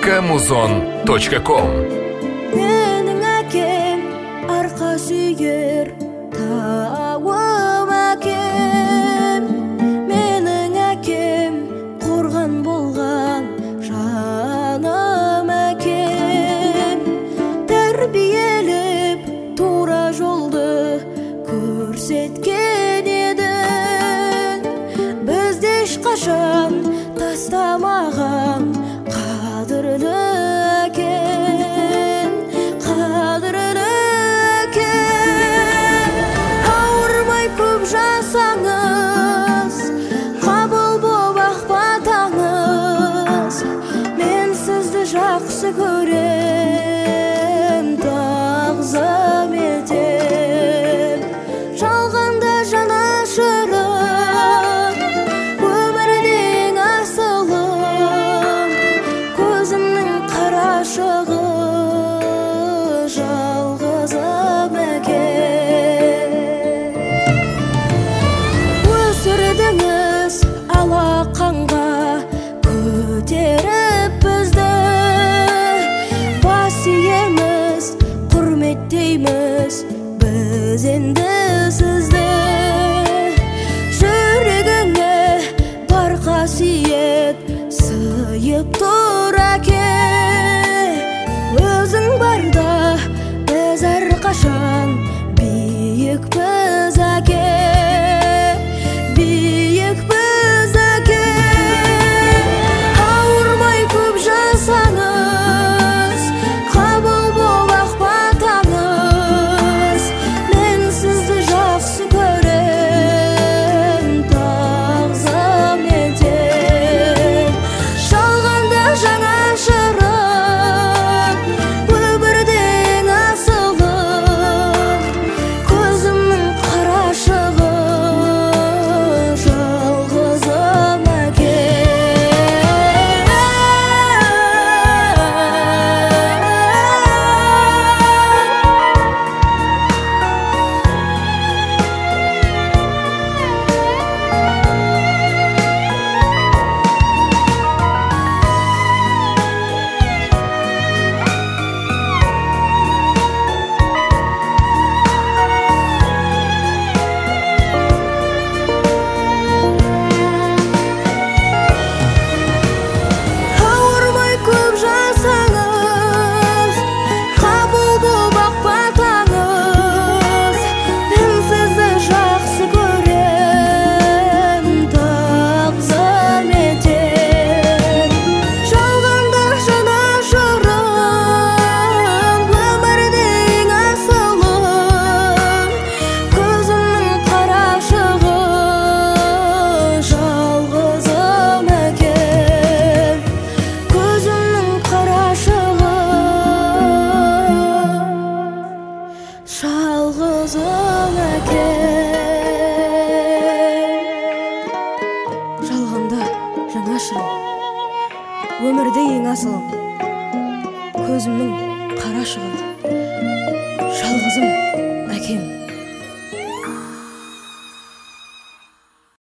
kmuzon.com. Менің әкем арқа сүйер тауым әкем. Менің әкем қорған болған жаным әкем. Тәрбиелеп тура жолды көрсеткен едің. Бізді ешқашан тастамаған қадірлі әкем, қадірлі әкем. Ауырмай көп жасаңыз, қабыл боп ақ батаңыз. Мен сізді жақсы көрем, тағзым етем. Жалғанда жанашырым, өмірдің асылым, көзімнің қарашығы, жалғызым әкем. Өсірдіңіз алақанға көтеріп бізді, бас иеміз, құрметтейміз біз енді сізді. Жүрегіңе бар қасиет сыйып тұр әке. Өзің барда біз әрқашан биікпіз әке, биікпіз әке. Ауырмай көп жасаңыз, қабыл боп ақ батаңыз. Мен сізді жақсы көрем, тағзым етем. Жалғанда жанашырым, өмірдің асылым, көзімнің қарашығы, жалғызым әкем. Ауырмай көп жасаңыз, қабыл боп ақ батаңыз. Мен сізді жақсы көрем, тағзым етем. Жалғанда жанашырым, өмірдің асылым, көзімнің қарашығы, жалғызым әкем. Көзімнің қарашығы, жалғызым әкем. Жалғанда жанашырым, өмірде ең асылым, көзімнің қарашығы, жалғызым әкем.